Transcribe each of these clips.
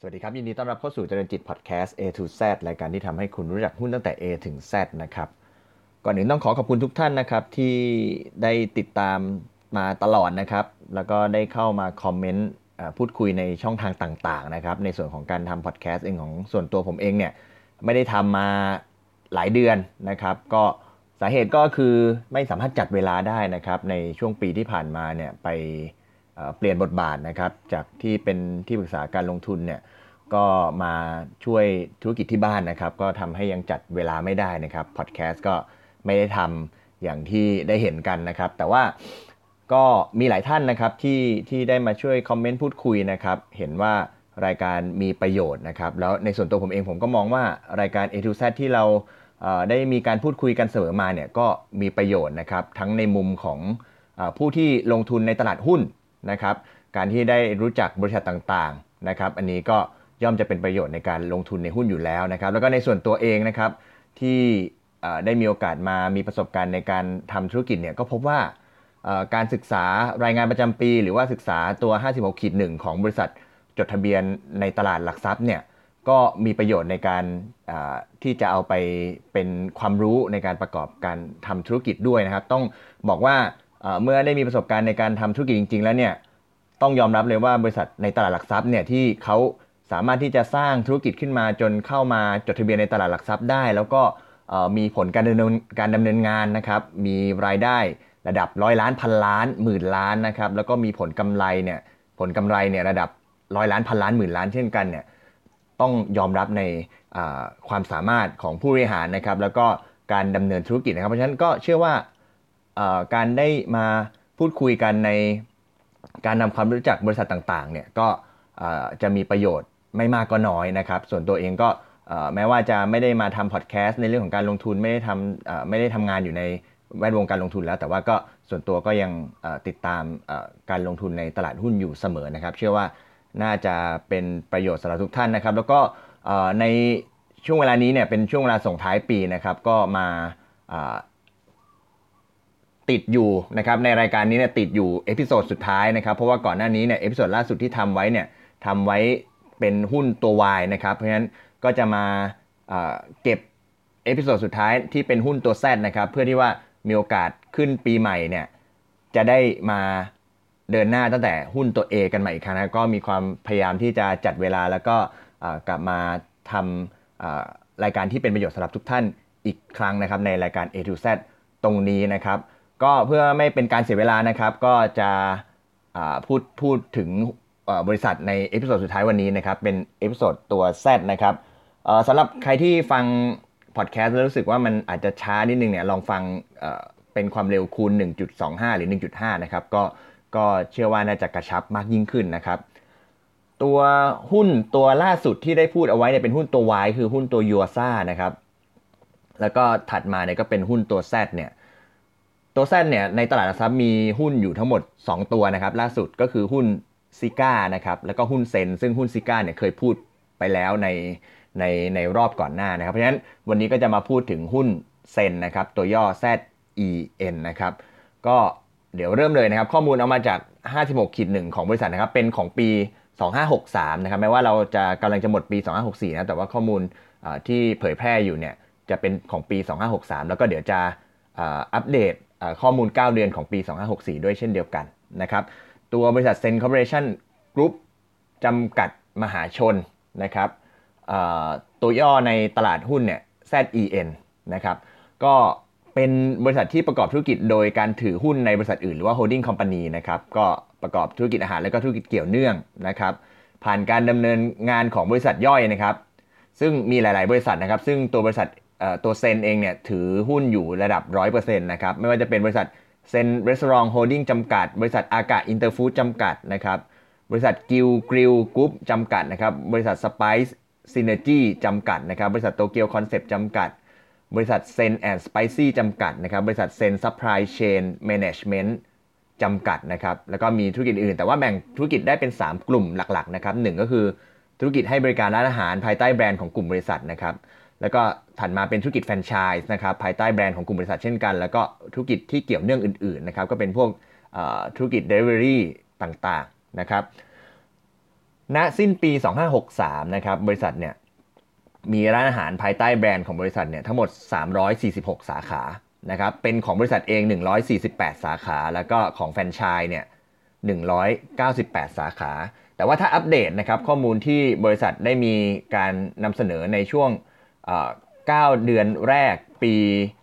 สวัสดีครับยินดีต้อนรับเข้าสู่เจริญจิตพอดแคสต์ A to Z รายการที่ทำให้คุณรู้จักหุ้นตั้งแต่ A ถึง Z นะครับก่อนอื่นต้องขอบคุณทุกท่านนะครับที่ได้ติดตามมาตลอดนะครับแล้วก็ได้เข้ามาคอมเมนต์พูดคุยในช่องทางต่างๆนะครับในส่วนของการทำพอดแคสต์เองของส่วนตัวผมเองเนี่ยไม่ได้ทำมาหลายเดือนนะครับก็สาเหตุก็คือไม่สามารถจัดเวลาได้นะครับในช่วงปีที่ผ่านมาเนี่ยไปเปลี่ยนบทบาทนะครับจากที่เป็นที่ปรึกษาการลงทุนเนี่ยก็มาช่วยธุรกิจที่บ้านนะครับก็ทำให้ยังจัดเวลาไม่ได้นะครับพอดแคสต์ก็ไม่ได้ทำอย่างที่ได้เห็นกันนะครับแต่ว่าก็มีหลายท่านนะครับที่ได้มาช่วยคอมเมนต์พูดคุยนะครับเห็นว่ารายการมีประโยชน์นะครับแล้วในส่วนตัวผมเองผมก็มองว่ารายการ A to Z ที่เราได้มีการพูดคุยกันเสมอมาเนี่ยก็มีประโยชน์นะครับทั้งในมุมของผู้ที่ลงทุนในตลาดหุ้นนะครับการที่ได้รู้จักบริษัทต่างๆนะครับอันนี้ก็ย่อมจะเป็นประโยชน์ในการลงทุนในหุ้นอยู่แล้วนะครับแล้วก็ในส่วนตัวเองนะครับที่ได้มีโอกาสมามีประสบการณ์ในการทำธุรกิจเนี่ยก็พบว่าการศึกษารายงานประจำปีหรือว่าศึกษาตัว 56-1 ของบริษัทจดทะเบียนในตลาดหลักทรัพย์เนี่ยก็มีประโยชน์ในการที่จะเอาไปเป็นความรู้ในการประกอบการทำธุรกิจด้วยนะครับต้องบอกว่าเมื่อได้มีประสบการณ์ในการทำธุรกิจจริงๆแล้วเนี่ยต้องยอมรับเลยว่าบริษัทในตลาดหลักทรัพย์เนี่ยที่เขาสามารถที่จะสร้างธุรกิจขึ้นมาจนเข้ามาจดทะเบียนในตลาดหลักทรัพย์ได้แล้วก็มีผลการดำเนินงานนะครับมีรายได้ระดับร้อยล้านพันล้านหมื่นล้านนะครับแล้วก็มีผลกำไรเนี่ยระดับร้อยล้านพันล้านหมื่นล้านเช่นกันเนี่ยต้องยอมรับในความสามารถของผู้บริหารนะครับแล้วก็การดำเนินธุรกิจนะครับเพราะฉะนั้นก็เชื่อว่าการได้มาพูดคุยกันในการนำความรู้จักบริษัทต่างๆเนี่ยก็จะมีประโยชน์ไม่มากก็น้อยนะครับส่วนตัวเองก็แม้ว่าจะไม่ได้มาทำพอดแคสต์ในเรื่องของการลงทุนไม่ได้ทำงานอยู่ในแวดวงการลงทุนแล้วแต่ว่าก็ส่วนตัวก็ยังติดตามการลงทุนในตลาดหุ้นอยู่เสมอนะครับเชื่อว่าน่าจะเป็นประโยชน์สำหรับทุกท่านนะครับแล้วก็ในช่วงเวลานี้เนี่ยเป็นช่วงเวลาส่งท้ายปีนะครับก็มาติดอยู่นะครับในรายการนี้เนี่ยติดอยู่เอพิโซดสุดท้ายนะครับเพราะว่าก่อนหน้านี้เนี่ยเอพิโซดล่าสุดที่ทำไว้เนี่ยทำไว้เป็นหุ้นตัว Y นะครับเพราะฉะนั้นก็จะมาเก็บเอพิโซดสุดท้ายที่เป็นหุ้นตัว Z นะครับเพื่อที่ว่ามีโอกาสขึ้นปีใหม่เนี่ยจะได้มาเดินหน้าตั้งแต่หุ้นตัว A กันใหม่อีกครั้งนะก็มีความพยายามที่จะจัดเวลาแล้วก็กลับมาทำรายการที่เป็นประโยชน์สำหรับทุกท่านอีกครั้งนะครับในรายการ A to Z ตรงนี้นะครับก็เพื่อไม่เป็นการเสียเวลานะครับก็จะพูดถึงบริษัทในเอพิโซดสุดท้ายวันนี้นะครับเป็นเอพิโซดตัว Z นะครับสำหรับใครที่ฟังพอดแคสต์แล้วรู้สึกว่ามันอาจจะช้านิดนึงเนี่ยลองฟังเป็นความเร็วคูณ 1.25 หรือ 1.5 นะครับก็เชื่อว่าน่าจะกระชับมากยิ่งขึ้นนะครับตัวหุ้นตัวล่าสุดที่ได้พูดเอาไว้เนี่ยเป็นหุ้นตัว Y คือหุ้นตัว Yuasa นะครับแล้วก็ถัดมาเนี่ยก็เป็นหุ้นตัว Z เนี่ยตัว Z เนี่ยในตลาดหลักทรัพย์มีหุ้นอยู่ทั้งหมด2ตัวนะครับล่าสุดก็คือหุ้นซิก้านะครับแล้วก็หุ้นเซนซึ่งหุ้นซิก้าเนี่ยเคยพูดไปแล้วในรอบก่อนหน้านะครับเพราะฉะนั้นวันนี้ก็จะมาพูดถึงหุ้นเซนนะครับตัวย่อ ZEN นะครับก็เดี๋ยวเริ่มเลยนะครับข้อมูลเอามาจาก 56-1 ของบริษัทนะครับเป็นของปี2563นะครับแม้ว่าเราจะกำลังจะหมดปี2564นะแต่ว่าข้อมูลที่เผยแพร่อยู่เนี่ยจะเป็นของปี2563แล้วก็เดี๋ยวจะอัปเดตข้อมูล9เดือนของปี2564ด้วยเช่นเดียวกันนะครับตัวบริษัทเซนคอร์ปอเรชั่นกรุ๊ปจำกัดมหาชนนะครับตัวย่อในตลาดหุ้นเนี่ย ZEN นะครับก็เป็นบริษัทที่ประกอบธุรกิจโดยการถือหุ้นในบริษัทอื่นหรือว่า holding company นะครับก็ประกอบธุรกิจอาหารและก็ธุรกิจเกี่ยวเนื่องนะครับผ่านการดำเนินงานของบริษัทย่อยนะครับซึ่งมีหลายๆบริษัทนะครับซึ่งตัวบริษัทตัวเซนเองเนี่ยถือหุ้นอยู่ระดับ 100% นะครับไม่ว่าจะเป็นบริษัทเซนรีสอร์ทโฮลดิ้งจำกัดบริษัทอากาอินเตอร์ฟู้ดจำกัดนะครับบริษัทกิลกริลกรุ๊ปจำกัดนะครับบริษัทสไปซ์ซินเนอร์จีจำกัดนะครับบริษัทโตเกียวคอนเซปต์จำกัดบริษัทเซนแอนด์สไปซี่จำกัดนะครับบริษัทเซนซัพพลายเชนแมネจเมนต์จำกัดนะครับแล้วก็มีธุรกิจอื่นแต่ว่าแบ่งธุรกิจได้เป็น3กลุ่มหลักๆนะครับ1ก็คือธุรกิจให้บริการร้านอาหารภายใต้แบรนด์ของกลุ่มบริษัทนะครับแล้วก็ถัดมาเป็นธุรกิจแฟรนไชส์นะครับภายใต้แบรนด์ของกลุ่มบริษัทเช่นกันแล้วก็ธุรกิจที่เกี่ยวเนื่องอื่นๆนะครับก็เป็นพวกธุรกิจ Delivery ต่างๆนะครับณสิ้นปี2563นะครับบริษัทเนี่ยมีร้านอาหารภายใต้แบรนด์ของบริษัทเนี่ยทั้งหมด346สาขานะครับเป็นของบริษัทเอง148สาขาแล้วก็ของแฟรนไชส์เนี่ย198สาขาแต่ว่าถ้าอัปเดตนะครับข้อมูลที่บริษัทได้มีการนำเสนอในช่วง9 เดือนแรกปี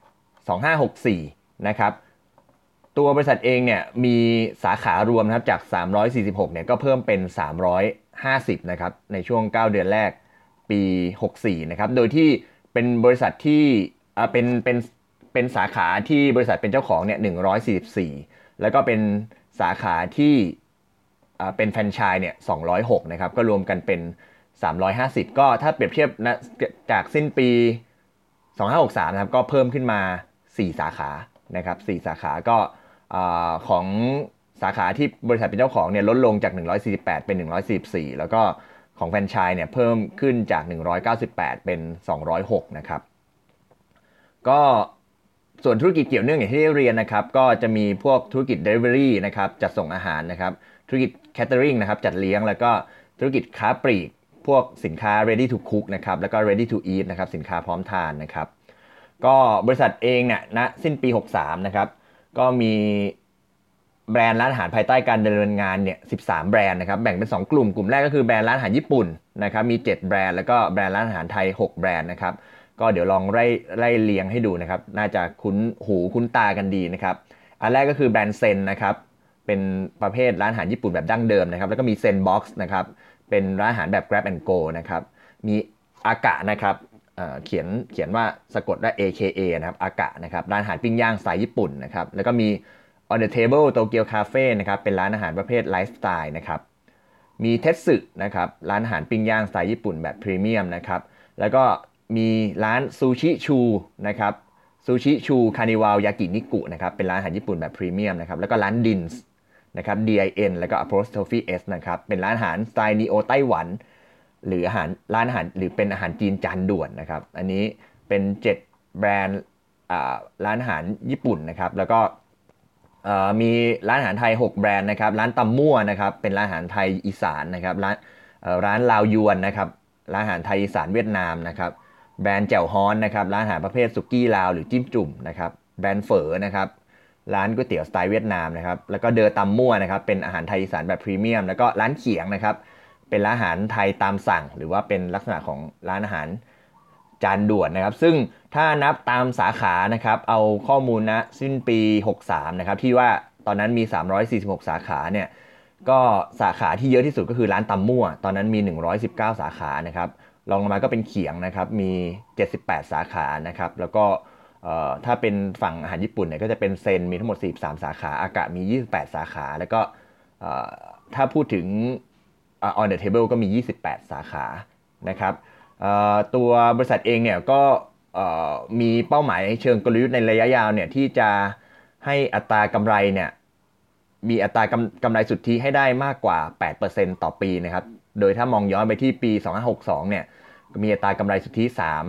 2564นะครับตัวบริษัทเองเนี่ยมีสาขารวมนะครับจาก346เนี่ยก็เพิ่มเป็น350นะครับในช่วง9 เดือนแรกปี64นะครับโดยที่เป็นบริษัทที่เป็นสาขาที่บริษัทเป็นเจ้าของเนี่ย144แล้วก็เป็นสาขาที่เป็นแฟรนไชส์เนี่ย206นะครับก็รวมกันเป็น350ก็ถ้าเปรียบเทียบนะจากสิ้นปี2563นะครับก็เพิ่มขึ้นมา4สาขานะครับ4สาขาก็ของสาขาที่บริษัทเป็นเจ้าของเนี่ยลดลงจาก148เป็น144แล้วก็ของแฟรนไชส์เนี่ยเพิ่มขึ้นจาก198เป็น206นะครับก็ส่วนธุรกิจเกี่ยวเนื่องอย่างที่ได้เรียนนะครับก็จะมีพวกธุรกิจ Delivery นะครับจัดส่งอาหารนะครับธุรกิจ Catering นะครับจัดเลี้ยงแล้วก็ธุรกิจค้าปลีกพวกสินค้า Ready to Cook นะครับแล้วก็ Ready to Eat นะครับสินค้าพร้อมทานนะครับก็บริษัทเองเนี่ยณสิ้นปี63นะครับก็มีแบรนด์ร้านอาหารภายใต้การดำเนินงานเนี่ย13แบรนด์นะครับแบ่งเป็น2กลุ่มแรกก็คือแบรนด์ร้านอาหารญี่ปุ่นนะครับมี7แบรนด์แล้วก็แบรนด์ร้านอาหารไทย6แบรนด์นะครับก็เดี๋ยวลองไล่เรียงให้ดูนะครับน่าจะคุ้นหูคุ้นตากันดีนะครับอันแรกก็คือแบรนด์เซนนะครับเป็นประเภทร้านอาหารญี่ปุ่นแบบดั้งเดิมนะครับแล้วก็มีเซนบ็อกซ์นะครับเป็นร้านอาหารแบบ Grab and Go นะครับมีอากะนะครับเขียนว่าสะกดด้วย AKA นะครับอากะนะครับร้านอาหารปิ้งย่างสไตล์ญี่ปุ่นนะครับแล้วก็มี On the Table Tokyo Cafe นะครับเป็นร้านอาหารประเภทไลฟ์สไตล์นะครับมีเทสึนะครับร้านอาหารปิ้งย่างสไตล์ญี่ปุ่นแบบพรีเมียมนะครับแล้วก็มีร้านซูชิชูนะครับซูชิชูคานิวาลยากินิกุนะครับเป็นร้านอาหารญี่ปุ่นแบบพรีเมียมนะครับแล้วก็ร้านดินส์นะครับ DIN แล้วก็ apostrophe S นะครับเป็นร้านอาหารสไตล์นีโอไต้หวันหรือร้านอาหารหรือเป็นอาหารจีนจานด่วนนะครับอันนี้เป็น7แบรนด์ร้านอาหารญี่ปุ่นนะครับแล้วก็มีร้านอาหารไทย6แบรนด์นะครับร้านตำมั่วนะครับเป็นร้านอาหารไทยอีสานนะครับร้านลาวยวนนะครับร้านอาหารไทยอีสานเวียดนามนะครับแบรนด์แจ่วฮ้อนนะครับร้านอาหารประเภทสุกี้ลาวหรือจิ้มจุ่มนะครับแบรนด์เฝอนะครับร้านก๋วยเตี๋ยวสไตล์เวียดนามนะครับแล้วก็เดอตำมั่วนะครับเป็นอาหารไทยอีสานแบบพรีเมียมแล้วก็ร้านเขียงนะครับเป็นร้านอาหารไทยตามสั่งหรือว่าเป็นลักษณะของร้านอาหารจานด่วนนะครับซึ่งถ้านับตามสาขานะครับเอาข้อมูลนะสิ้นปี63นะครับที่ว่าตอนนั้นมี346สาขาเนี่ยก็สาขาที่เยอะที่สุดก็คือร้านตำมั่วตอนนั้นมี119สาขานะครับรองลงมาก็เป็นเขียงนะครับมี78สาขานะครับแล้วก็ถ้าเป็นฝั่งอาหารญี่ปุ่นเนี่ยก็จะเป็นเซนมีทั้งหมด43สาขาอากะมี28สาขาแล้วก็ถ้าพูดถึงon the table ก็มี28สาขานะครับตัวบริษัทเองเนี่ยก็มีเป้าหมายเชิงกลยุทธ์ในระยะยาวเนี่ยที่จะให้อัตรากำไรเนี่ยมีอัตรากำไรสุทธิให้ได้มากกว่า 8% ต่อปีนะครับโดยถ้ามองย้อนไปที่ปี2562เนี่ยมีอัตรากำไรสุทธิ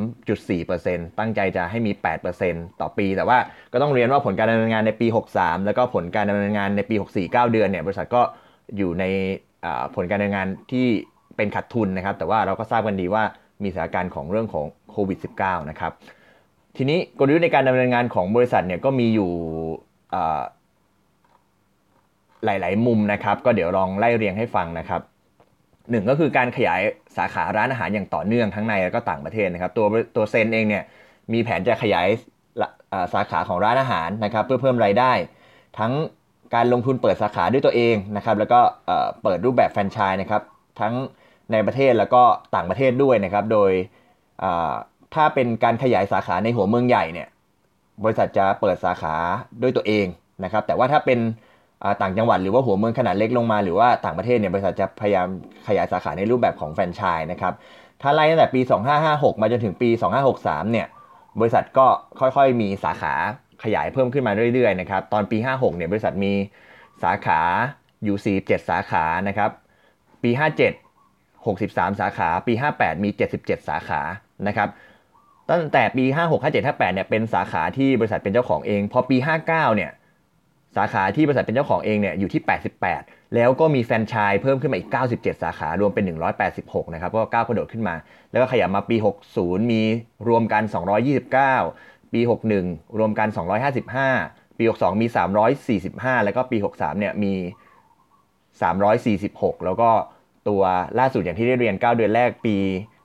3.4% ตั้งใจจะให้มี 8% ต่อปีแต่ว่าก็ต้องเรียนว่าผลการดำเนินงานในปี63แล้วก็ผลการดำเนินงานในปี64 9เดือนเนี่ยบริษัทก็อยู่ในผลการดำเนินงานที่เป็นขาดทุนนะครับแต่ว่าเราก็ทราบกันดีว่ามีสถานการณ์ของเรื่องของโควิด -19 นะครับทีนี้กลยุทธ์ในการดำเนินงานของบริษัทเนี่ยก็มีอยู่หลายๆมุมนะครับก็เดี๋ยวลองไล่เรียงให้ฟังนะครับหนึ่งก็คือการขยายสาขาร้านอาหารอย่างต่อเนื่องทั้งในและก็ต่างประเทศนะครับตัวเซนเองเนี่ยมีแผนจะขยายสาขาของร้านอาหารนะครับเพื่อเพิ่มรายได้ทั้งการลงทุนเปิดสาขาด้วยตัวเองนะครับแล้วก็เปิดรูปแบบแฟรนไชส์นะครับทั้งในประเทศแล้วก็ต่างประเทศด้วยนะครับโดยถ้าเป็นการขยายสาขาในหัวเมืองใหญ่เนี่ยบริษัทจะเปิดสาขาด้วยตัวเองนะครับแต่ว่าถ้าเป็นต่างจังหวัดหรือว่าหัวเมืองขนาดเล็กลงมาหรือว่าต่างประเทศเนี่ยบริษัทจะพยายามขยายสาขาในรูปแบบของแฟรนไชส์นะครับถ้าไล่ตั้งแต่ปี2556มาจนถึงปี2563เนี่ยบริษัทก็ค่อยๆมีสาขาขยายเพิ่มขึ้นมาเรื่อยๆนะครับตอนปี56เนี่ยบริษัทมีสาขาอยู่47สาขานะครับปี57 63สาขาปี58มี77สาขานะครับตั้งแต่ปี56 57 58เนี่ยเป็นสาขาที่บริษัทเป็นเจ้าของเองพอปี59เนี่ยสาขาที่บริษัทเป็นเจ้าของเองเนี่ยอยู่ที่88 แล้วก็มีแฟรนไชส์เพิ่มขึ้นมาอีก97สาขารวมเป็น186นะครับก็ก้าวกระโดดขึ้นมาแล้วก็ขยับมาปี60มีรวมกัน229ปี61รวมกัน255ปี62มี345แล้วก็ปี63เนี่ยมี346แล้วก็ตัวล่าสุดอย่างที่ได้เรียน9เดือนแรกปี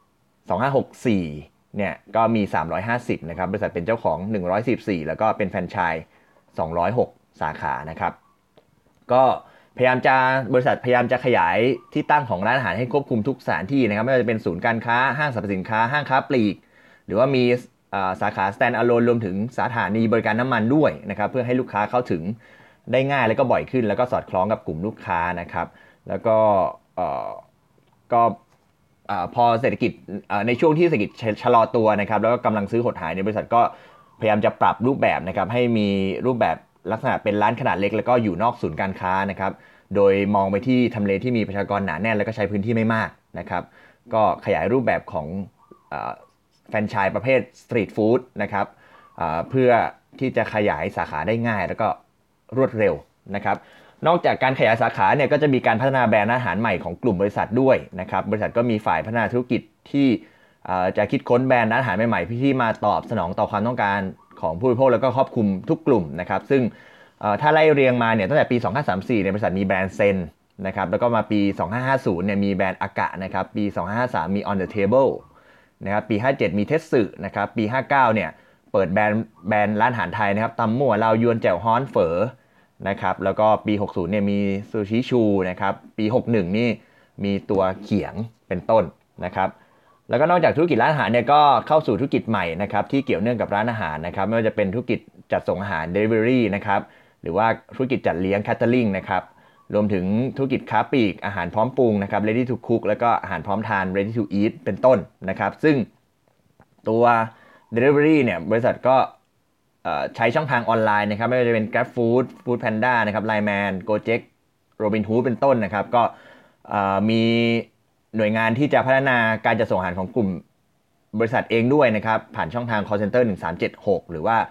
2564เนี่ยก็มี350นะครับบริษัทเป็นเจ้าของ114แล้วก็เป็นแฟรนไชส์206สาขานะครับก็บริษัทพยายามจะขยายที่ตั้งของร้านอาหารให้ควบคุมทุกสถานที่นะครับไม่ว่าจะเป็นศูนย์การค้าห้างสรรพสินค้าห้างค้าปลีกหรือว่ามีสาขา stand alone รวมถึงสถานีบริการน้ำมันด้วยนะครับเพื่อให้ลูกค้าเข้าถึงได้ง่ายและก็บ่อยขึ้นแล้วก็สอดคล้องกับกลุ่มลูกค้านะครับแล้วก็ก็พอเศรษฐกิจในช่วงที่เศรษฐกิจชะลอตัวนะครับแล้วก็กำลังซื้อหดหายในบริษัทก็พยายามจะปรับรูปแบบนะครับให้มีรูปแบบลักษณะเป็นร้านขนาดเล็กแล้วก็อยู่นอกศูนย์การค้านะครับโดยมองไปที่ทำเลที่มีประชากรหนาแน่นแล้วก็ใช้พื้นที่ไม่มากนะครับก็ขยายรูปแบบของแฟรนไชส์ประเภทสตรีทฟู้ดนะครับเพื่อที่จะขยายสาขาได้ง่ายแล้วก็รวดเร็วนะครับนอกจากการขยายสาขาเนี่ยก็จะมีการพัฒนาแบรนด์อาหารใหม่ของกลุ่มบริษัทด้วยนะครับบริษัทก็มีฝ่ายพัฒนาธุรกิจที่จะคิดค้นแบรนด์อาหารใหม่ๆที่มาตอบสนองต่อความต้องการของผู้บริโภคแล้วก็ครอบคลุมทุกกลุ่มนะครับซึ่งถ้าไล่เรียงมาเนี่ยตั้งแต่ปี2534เนี่ยบริษัทมีแบรนด์เซนนะครับแล้วก็มาปี2550เนี่ยมีแบรนด์อากะนะครับปี2553มี On the Table นะครับปี57มีเทสสึนะครับปี59เนี่ยเปิดแบรนด์ร้านอาหารไทยนะครับตำมั่วลาวยวนแจ่วฮ้อนเฝอนะครับแล้วก็ปี60เนี่ยมีซูชิชูนะครับปี61นี่มีตัวเขียงเป็นต้นนะครับแล้วก็นอกจากธุรกิจร้านอาหารเนี่ยก็เข้าสู่ธุรกิจใหม่นะครับที่เกี่ยวเนื่องกับร้านอาหารนะครับไม่ว่าจะเป็นธุรกิจจัดส่งอาหาร Delivery นะครับหรือว่าธุรกิจจัดเลี้ยง Catering นะครับรวมถึงธุรกิจค้าปลีกอาหารพร้อมปรุงนะครับ Ready to cook แล้วก็อาหารพร้อมทาน Ready to eat เป็นต้นนะครับซึ่งตัว Delivery เนี่ยบริษัทก็ใช้ช่องทางออนไลน์นะครับไม่ว่าจะเป็น GrabFood, Foodpanda นะครับ Lineman, Gojek, Robinhood เป็นต้นนะครับก็มีหน่วยงานที่จะพัฒนาการจัดส่งอาหารของกลุ่มบริษัทเองด้วยนะครับผ่านช่องทาง call center 1376หรือว่า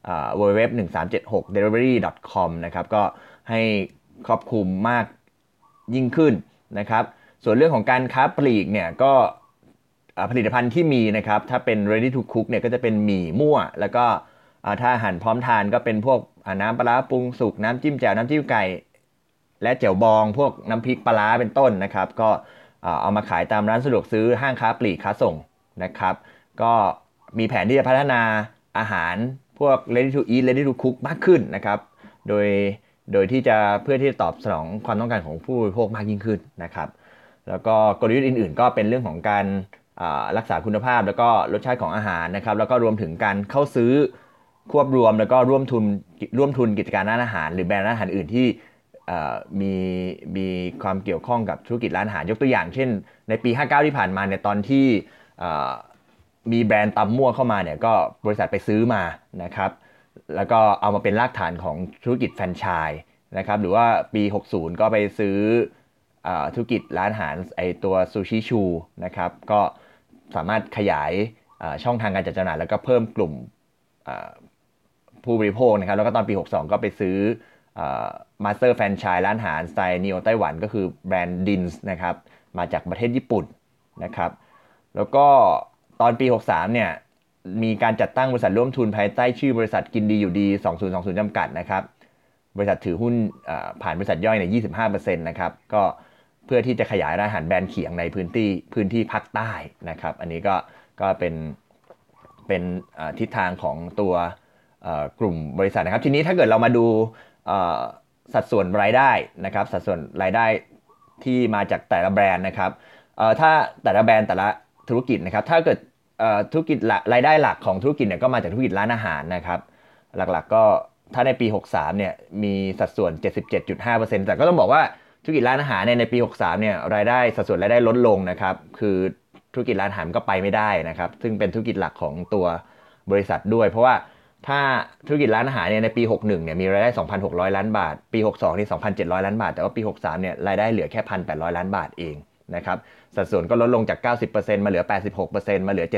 www.1376delivery.com นะครับก็ให้ครอบคลุมมากยิ่งขึ้นนะครับส่วนเรื่องของการค้าปลีกเนี่ยก็ผลิตภัณฑ์ที่มีนะครับถ้าเป็น ready to cook เนี่ยก็จะเป็นหมี่มั่วแล้วก็ถ้าอาหารพร้อมทานก็เป็นพวกน้ำปลาร้าปรุงสุกน้ำจิ้มแจ่วน้ำจิ้มไก่และแจ่วบองพวกน้ำพริกปลาร้าเป็นต้นนะครับก็เอามาขายตามร้านสะดวกซื้อห้างค้าปลีกค้าส่งนะครับก็มีแผนที่จะพัฒนาอาหารพวก ready to eat ready to cook มากขึ้นนะครับโดยที่จะเพื่อที่จะตอบสนองความต้องการของผู้บริโภคมากยิ่งขึ้นนะครับแล้วก็กลยุทธ์อื่นๆก็เป็นเรื่องของการรักษาคุณภาพแล้วก็รสชาติของอาหารนะครับแล้วก็รวมถึงการเข้าซื้อควบรวมแล้วก็ร่วมทุนกิจการร้านอาหารหรือแบรนด์ร้านอาหารอื่นที่มีความเกี่ยวข้องกับธุรกิจร้านอาหารยกตัวอย่างเช่นในปี59ที่ผ่านมาเนี่ยตอนที่มีแบรนด์ตำมั่วเข้ามาเนี่ยก็บริษัทไปซื้อมานะครับแล้วก็เอามาเป็นรากฐานของธุรกิจแฟรนไชส์นะครับหรือว่าปี60ก็ไปซื้อธุรกิจร้านอาหารไอตัวซูชิชูนะครับก็สามารถขยายช่องทางการจัดจำหน่ายแล้วก็เพิ่มกลุ่มผู้บริโภคนะครับแล้วก็ตอนปี62ก็ไปซื้อมาสเตอร์แฟรนไชส์ร้านอาหารสไตล์นีโอไต้หวันก็คือแบรนด์ดินส์นะครับมาจากประเทศญี่ปุ่นนะครับแล้วก็ตอนปี63เนี่ยมีการจัดตั้งบริษัทร่วมทุนภายใต้ชื่อบริษัทกินดีอยู่ดี2020จำกัดนะครับบริษัทถือหุ้นผ่านบริษัทย่อยใน 25% นะครับก็เพื่อที่จะขยายร้านอาหารแบรนด์เขียงในพื้นที่ภาคใต้นะครับอันนี้ก็เป็นทิศทางของตัวกลุ่มบริษัทนะครับทีนี้ถ้าเกิดเรามาดูสัดส่วนรายได้นะครับสัดส่วนรายได้ที่มาจากแต่ละแบรนด์นะครับถ้าแต่ละแบรนด์แต่ละธุรกิจนะครับถ้าเกิดธุรกิจรายได้หลักของธุรกิจเนี่ยก็มาจากธุรกิจร้านอาหารนะครับหลักๆก็ถ้าในปี63เนี่ยมีสัดส่วน 77.5% แต่ก็ต้องบอกว่าธุรกิจร้านอาหารในปี63เนี่ยรายได้สัดส่วนรายได้ลดลงนะครับคือธุรกิจร้านอาหารก็ไปไม่ได้นะครับซึ่งเป็นธุรกิจหลักของตัวบริษัทด้วยเพราะว่าถ้าธุรกิจร้านอาหารเนี่ยในปี61เนี่ยมีรายได้ 2,600 ล้านบาทปี62นี่ 2,700 ล้านบาทแต่ว่าปี63เนี่ยรายได้เหลือแค่ 1,800 ล้านบาทเองนะครับสัดส่วนก็ลดลงจาก 90% มาเหลือ 86% มาเหลือ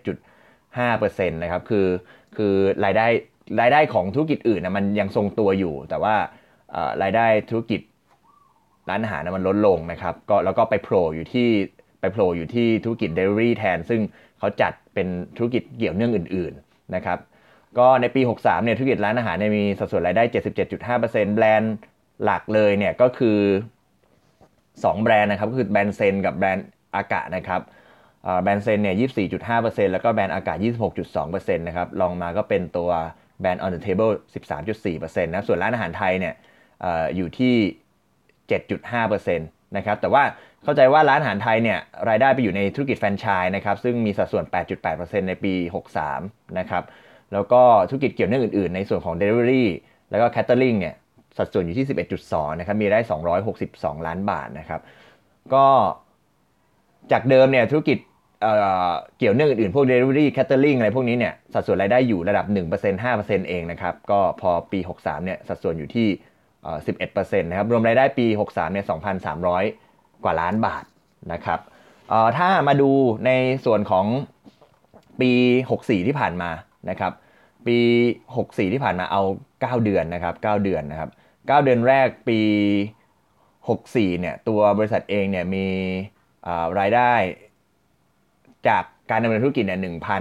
77.5% นะครับคือรายได้ของธุรกิจอื่นนะมันยังทรงตัวอยู่แต่ว่ารายได้ธุรกิจร้านอาหารมันลดลงนะครับก็แล้วก็ไปโผล่อยู่ที่ธุรกิจ Delivery แทนซึ่งเขาจัดเป็นธุรกิจเกี่ยวเนื่องอื่นๆนะครับก็ในปี63เนี่ยธุรกิจร้านอาหารมีสัดส่วนรายได้ 77.5% แบรนด์หลักเลยเนี่ยก็คือ2แบรนด์นะครับก็คือแบรนด์เซนกับแบรนด์อากานะครับแบรนด์เซนเนี่ย 24.5% แล้วก็แบรนด์อากาศ 26.2% นะครับลองมาก็เป็นตัวแบรนด์ On the Table 13.4% นะส่วนร้านอาหารไทยเนี่ยอยู่ที่ 7.5% นะครับแต่ว่าเข้าใจว่าร้านอาหารไทยเนี่ยรายได้ไปอยู่ในธุรกิจแฟรนไชส์นะครับซึ่งมีสัดส่วน 8.8% ในปี63นะครับแล้วก็ธุรกิจเกี่ยวเนื่องอื่นๆในส่วนของ Delivery แล้วก็ Catering เนี่ยสัดส่วนอยู่ที่ 11.2 นะครับมีได้262ล้านบาทนะครับก็จากเดิมเนี่ยธุรกิจเกี่ยวเนื่องอื่นๆพวก Delivery Catering อะไรพวกนี้เนี่ยสัดส่วนรายได้อยู่ระดับ 1% 5% เองนะครับก็พอปี63เนี่ยสัดส่วนอยู่ที่11% นะครับรวมรายได้ปี63เนี่ย 2,300 กว่าล้านบาทนะครับถ้ามาดูในส่วนของปี64ที่ผ่านมานะครับปี64ที่ผ่านมาเอา9เดือนนะครับ9เดือนนะครับ9เดือนแรกปี64เนี่ยตัวบริษัทเองเนี่ยมีรายได้จากการดำเนินธุรกิจเนี่ย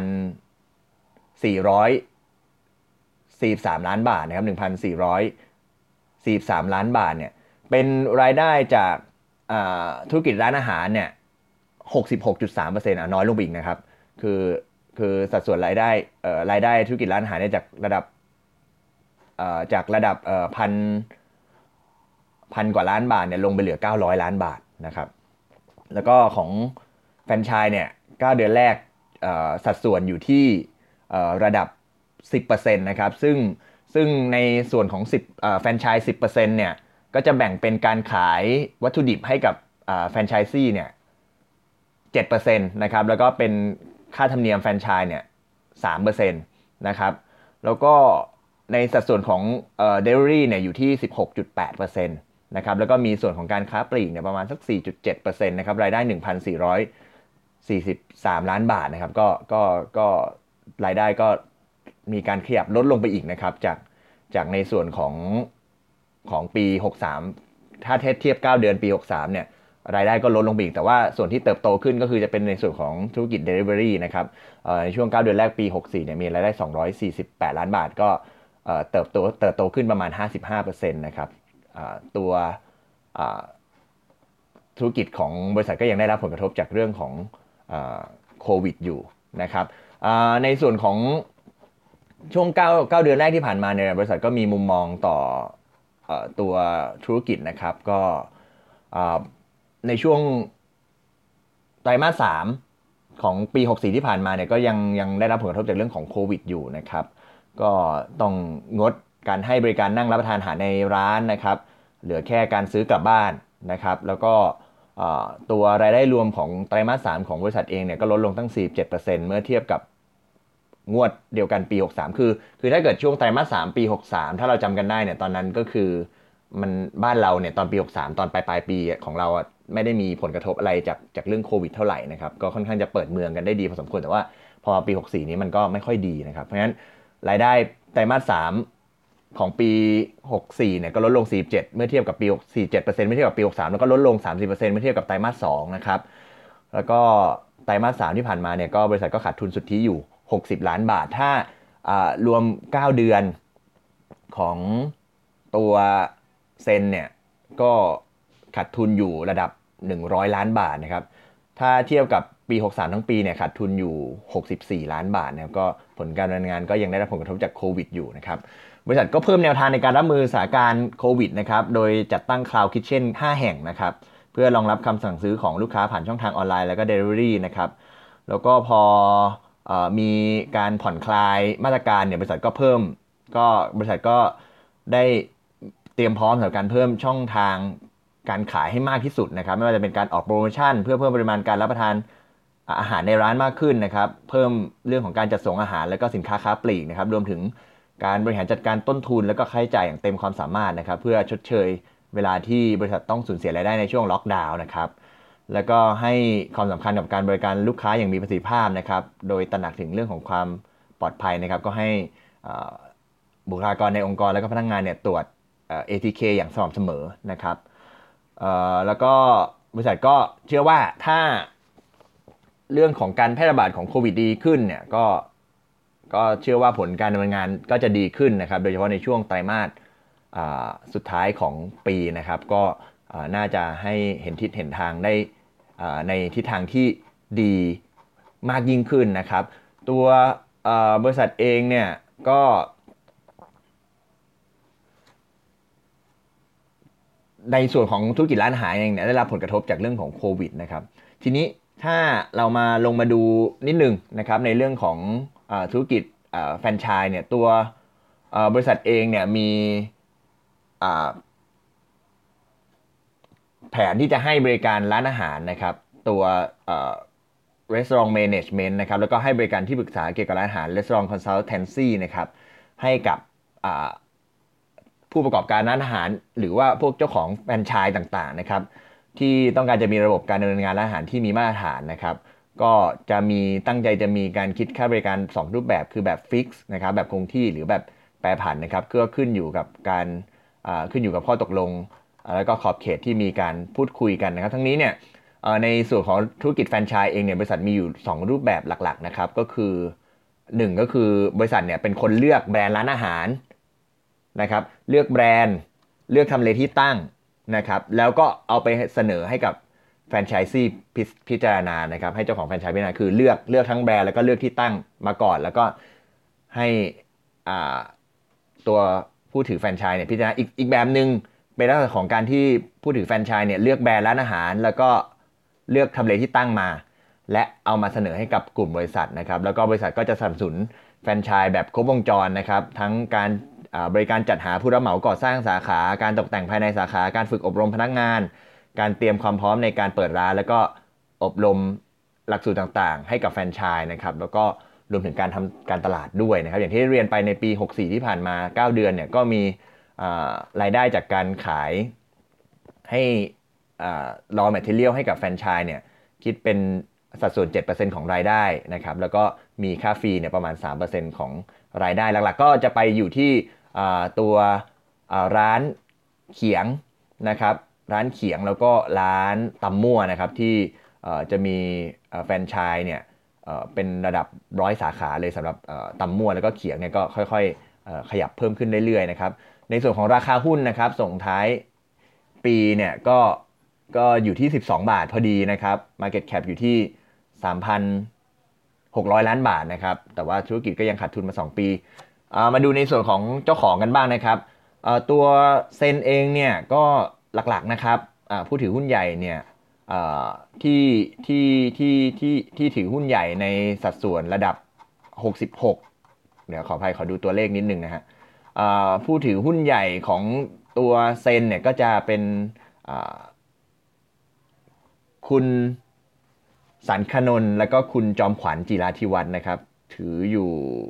1,443 ล้านบาทนะครับ1,443 ล้านบาทเนี่ยเป็นรายได้จากธุรกิจร้านอาหารเนี่ย 66.3% น้อยลงไปอีกนะครับคือสัดส่วนรายได้ธุรกิจร้านอาหารเนี่ยจากระดับพันกว่าล้านบาทเนี่ยลงไปเหลือ900ล้านบาทนะครับแล้วก็ของแฟรนไชส์เนี่ย9เดือนแรกสัดส่วนอยู่ที่ระดับ 10% นะครับซึ่งในส่วนของแฟรนไชส์ 10% เนี่ยก็จะแบ่งเป็นการขายวัตถุดิบให้กับแฟรนไชส์ซี่เนี่ย 7% นะครับแล้วก็เป็นค่าธรรมเนียมแฟรนไชส์เนี่ย 3% นะครับแล้วก็ในสัดส่วนของdelivery เนี่ยอยู่ที่ 16.8% นะครับแล้วก็มีส่วนของการค้าปลีกเนี่ยประมาณสัก 4.7% นะครับรายได้ 1,443 ล้านบาทนะครับก็รายได้ก็มีการขยับลดลงไปอีกนะครับจากในส่วนของปี63ถ้าเทียบ9เดือนปี63เนี่ยรายได้ก็ลดลงไปอีกแต่ว่าส่วนที่เติบโตขึ้นก็คือจะเป็นในส่วนของธุรกิจ Delivery นะครับในช่วง9เดือนแรกปี64เนี่ยมีรายได้248ล้านบาทก็เติบโตขึ้นประมาณ 55% นะครับตัวธุรกิจของบริษัทก็ยังได้รับผลกระทบจากเรื่องของโควิดอยู่นะครับในส่วนของช่วง9เดือนแรกที่ผ่านมาเนี่ยบริษัทก็มีมุมมองต่อตัวธุรกิจนะครับก็ในช่วงไตรมาส3ของปี64ที่ผ่านมาเนี่ยก็ยังได้รับผลกระทบจากเรื่องของโควิดอยู่นะครับก็ต้องงดการให้บริการนั่งรับประทานอาหารในร้านนะครับเหลือแค่การซื้อกลับบ้านนะครับแล้วก็ตัวรายได้รวมของไตรมาส3ของบริษัทเองเนี่ยก็ลดลงตั้ง 47% เมื่อเทียบกับงวดเดียวกันปี63คือถ้าเกิดช่วงไตรมาส3ปี63ถ้าเราจำกันได้เนี่ยตอนนั้นก็คือมันบ้านเราเนี่ยตอนปี63ตอนปลายปีของเราไม่ได้มีผลกระทบอะไรจากเรื่องโควิดเท่าไหร่นะครับก็ค่อนข้างจะเปิดเมืองกันได้ดีพอสมควรแต่ว่าพอปี64นี้มันก็ไม่ค่อยดีนะครับเพราะฉะนั้นรายได้ไตรมาส3ของปี64เนี่ยก็ลดลง 47%เมื่อเทียบกับปี47%เมื่อเทียบกับปี63แล้วก็ลดลง 30% เมื่อเทียบกับไตรมาส2นะครับแล้วก็ไตรมาส3ที่ผ่านมาเนี่ยก็บริษัทก็ขาดทุนสุทธิอยู่60ล้านบาทถ้ารวม9เดือนของตัวเซนเนี่ยก็ขาดทุนอยู่ระดับ100ล้านบาทนะครับถ้าเทียบกับปี63ทั้งปีเนี่ยขาดทุนอยู่64ล้านบาทนะครับก็ผลการดำเนินงานก็ยังได้รับผลกระทบจากโควิดอยู่นะครับบริษัทก็เพิ่มแนวทางในการรับมือสถานการณ์โควิดนะครับโดยจัดตั้ง Cloud Kitchen 5 แห่งนะครับเพื่อรองรับคำสั่งซื้อของลูกค้าผ่านช่องทางออนไลน์แล้วก็ Delivery นะครับแล้วก็พอมีการผ่อนคลายมาตรการเนี่ยบริษัทก็ได้เตรียมพร้อมสำหรับการเพิ่มช่องทางการขายให้มากที่สุดนะครับไม่ว่าจะเป็นการออกโปรโมชั่นเพื่อเพิ่มปริมาณการรับประทานอาหารในร้านมากขึ้นนะครับเพิ่มเรื่องของการจัดส่งอาหารและก็สินค้าค้าปลีกนะครับรวมถึงการบริหารจัดการต้นทุนและก็ค่าใช้จ่ายอย่างเต็มความสามารถนะครับเพื่อชดเชยเวลาที่บริษัทต้องสูญเสียรายได้ในช่วงล็อกดาวน์นะครับแล้วก็ให้ความสำคัญกับการบริการลูกค้าอย่างมีประสิทธิภาพนะครับโดยตระหนักถึงเรื่องของความปลอดภัยนะครับก็ให้บุคลากรในองค์กรและก็พนักงานเนี่ยตรวจATK อย่างสม่ำเสมอนะครับแล้วก็บริษัทก็เชื่อว่าถ้าเรื่องของการแพร่ระบาดของโควิดดีขึ้นเนี่ยก็เชื่อว่าผลการดำเนินงานก็จะดีขึ้นนะครับโดยเฉพาะในช่วงไตรมาสสุดท้ายของปีนะครับก็น่าจะให้เห็นทิศเห็นทางได้ในทิศทางที่ดีมากยิ่งขึ้นนะครับตัวบริษัทเองเนี่ยก็ในส่วนของธุรกิจร้านอาหารเองเนี่ยได้รับผลกระทบจากเรื่องของโควิดนะครับทีนี้ถ้าเรามาลงมาดูนิดนึงนะครับในเรื่องของธุรกิจแฟรนไชส์เนี่ยตัวบริษัทเองเนี่ยมีแผนที่จะให้บริการร้านอาหารนะครับตัวRestaurant Management นะครับแล้วก็ให้บริการที่ปรึกษาเกี่ยวกับร้านอาหาร Restaurant Consultancy นะครับให้กับผู้ประกอบการร้านอาหารหรือว่าพวกเจ้าของแฟรนไชส์ต่างๆนะครับที่ต้องการจะมีระบบการดำเนินงานร้านอาหารที่มีมาตรฐานนะครับก็จะมีตั้งใจจะมีการคิดค่าบริการ2รูปแบบคือแบบฟิกซ์นะครับแบบคงที่หรือแบบแปรผันนะครับก็ขึ้นอยู่กับการขึ้นอยู่กับข้อตกลงแล้วก็ขอบเขตที่มีการพูดคุยกันนะครับทั้งนี้เนี่ยในส่วนของธุรกิจแฟรนไชส์เองเนี่ยบริษัทมีอยู่2รูปแบบหลักๆนะครับก็คือ1ก็คือบริษัทเนี่ยเป็นคนเลือกแบรนด์ร้านอาหารนะครับเลือกแบรนด์เลือกทำเลที่ตั้งนะครับแล้วก็เอาไปเสนอให้กับแฟรนไชส์ซีพิจารณานะครับให้เจ้าของแฟรนไชส์พิจารณาคือเลือกทั้งแบรนด์แล้วก็เลือกที่ตั้งมาก่อนแล้วก็ให้ตัวผู้ถือแฟรนไชส์เนี่ยพิจารณาอีกแบบหนึ่งเป็นลักษณะของการที่ผู้ถือแฟรนไชส์เนี่ยเลือกแบรนด์ร้านอาหารแล้วก็เลือกทำเลที่ตั้งมาและเอามาเสนอให้กับกลุ่มบริษัทนะครับแล้วก็บริษัทก็จะสนับสนุนแฟรนไชส์แบบครบวงจรนะครับทั้งการบริการจัดหาผู้รับเหมาก่อสร้างสาขาการตกแต่งภายในสาขาการฝึกอบรมพนักงานการเตรียมความพร้อมในการเปิดร้านแล้วก็อบรมหลักสูตรต่างๆให้กับแฟรนไชส์นะครับแล้วก็รวมถึงการทำการตลาดด้วยนะครับอย่างที่เรียนไปในปี 64 ที่ผ่านมา 9 เดือนเนี่ยก็มีรายได้จากการขายให้raw material ให้กับแฟรนไชส์เนี่ยคิดเป็นสัดส่วน 7% ของรายได้นะครับแล้วก็มีค่าฟรีเนี่ยประมาณ 3% ของรายได้หลักๆก็จะไปอยู่ที่ตัวร้านเขียงนะครับร้านเขียงแล้วก็ร้านตำมั่วนะครับที่จะมีแฟรนไชส์เนี่ยเป็นระดับ100 สาขาเลยสำหรับตำมั่วแล้วก็เขียงเนี่ยก็ค่อยๆขยับเพิ่มขึ้นเรื่อยๆนะครับในส่วนของราคาหุ้นนะครับส่งท้ายปีเนี่ยก็อยู่ที่12 บาทพอดีนะครับ Market Cap อยู่ที่ 3,600 ล้านบาทนะครับแต่ว่าธุรกิจก็ยังขาดทุนมา2 ปีมาดูในส่วนของเจ้าของกันบ้างนะครับตัวเซนเองเนี่ยก็หลักๆนะครับผู้ถือหุ้นใหญ่เนี่ยที่ที่ถือหุ้นใหญ่ในสัดส่วนระดับ66เดี๋ยวขออภัยขอดูตัวเลขนิดนึงนะฮะผู้ถือหุ้นใหญ่ของตัวเซนเนี่ยก็จะเป็นคุณสันคนนท์แล้วก็คุณจอมขวัญจิราธิวัฒน์นะครับถืออยู่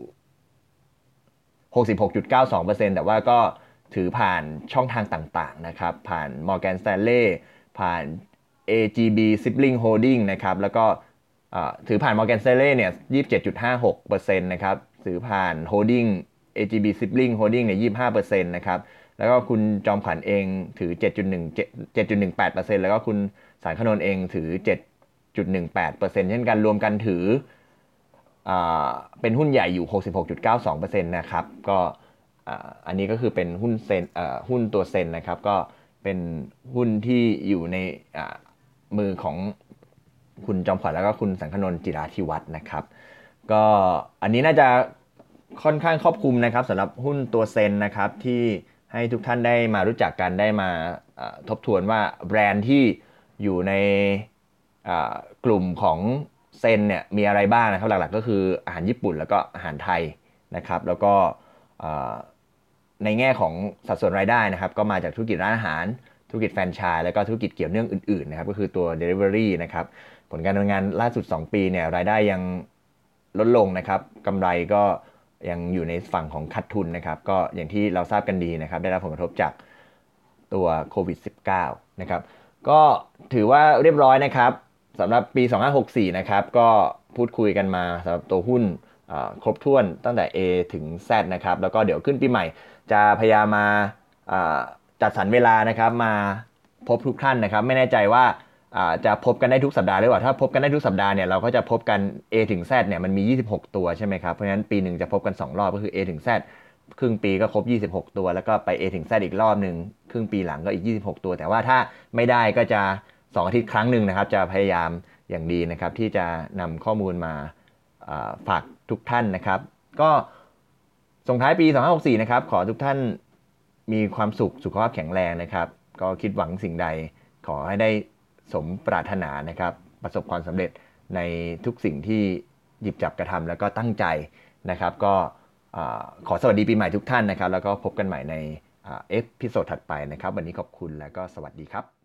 66.92% แต่ว่าก็ถือผ่านช่องทางต่างๆนะครับผ่าน Morgan Stanley ผ่าน AGB Sibling Holding นะครับแล้วก็ถือผ่าน Morgan Stanley เนี่ย 27.56% นะครับถือผ่าน Holding AGB Sibling Holding เนี่ย 25% นะครับแล้วก็คุณจอมขวัญเองถือ 7.18% แล้วก็คุณสันคนนท์เองถือ 7.18% เช่นกันรวมกันถือเป็นหุ้นใหญ่อยู่ 66.92% นะครับก็อันนี้ก็คือเป็นหุ้นเซนหุ้นตัวเซนนะครับก็เป็นหุ้นที่อยู่ในมือของคุณจอมขวัญแล้วก็คุณสังคณนท์จิราธิวัฒน์นะครับก็อันนี้น่าจะค่อนข้างครอบคลุมนะครับสำหรับหุ้นตัวเซนนะครับที่ให้ทุกท่านได้มารู้จักกันได้มาทบทวนว่าแบรนด์ที่อยู่ในกลุ่มของเซนเนี่ยมีอะไรบ้างนะครับหลักๆก็คืออาหารญี่ปุ่นแล้วก็อาหารไทยนะครับแล้วก็ในแง่ของสัดส่วนรายได้นะครับก็มาจากธุรกิจร้านอาหารธุรกิจแฟรนไชส์แล้วก็ธุรกิจเกี่ยวเนื่องอื่นๆนะครับก็คือตัว Delivery นะครับผลการดำเนินงานล่าสุด2 ปีเนี่ยรายได้ยังลดลงนะครับกำไรก็ยังอยู่ในฝั่งของขาดทุนนะครับก็อย่างที่เราทราบกันดีนะครับได้รับผลกระทบจากตัวโควิด -19 นะครับก็ถือว่าเรียบร้อยนะครับสำหรับปี 2564 นะครับก็พูดคุยกันมาสำหรับตัวหุ้นครบถ้วนตั้งแต่ A ถึง Z นะครับแล้วก็เดี๋ยวขึ้นปีใหม่จะพยายามมาจัดสรรเวลานะครับมาพบทุกท่านนะครับไม่แน่ใจว่าจะพบกันได้ทุกสัปดาห์หรือเปล่าถ้าพบกันได้ทุกสัปดาห์เนี่ยเราก็จะพบกัน A ถึง Z เนี่ยมันมี26ตัวใช่ไหมครับเพราะฉะนั้นปีหนึ่งจะพบกัน2รอบก็คือ A ถึง Z ครึ่งปีก็ครบ26ตัวแล้วก็ไป A ถึง Z อีกรอบหนึ่งครึ่งปีหลังก็อีก26ตัวแต่ว่าถ้าไม่ได้ก็จะ2อาทิตย์ครั้งหนึ่งนะครับจะพยายามอย่างดีนะครับที่จะนำข้อมูลมาฝากทุกท่านนะครับก็ส่งท้ายปี2564นะครับขอทุกท่านมีความสุขสุขภาพแข็งแรงนะครับก็คิดหวังสิ่งใดขอให้ได้สมปรารถนานะครับประสบความสำเร็จในทุกสิ่งที่หยิบจับกระทำแล้วก็ตั้งใจนะครับก็ขอสวัสดีปีใหม่ทุกท่านนะครับแล้วก็พบกันใหม่ในเอพิโซดถัดไปนะครับวันนี้ขอบคุณและก็สวัสดีครับ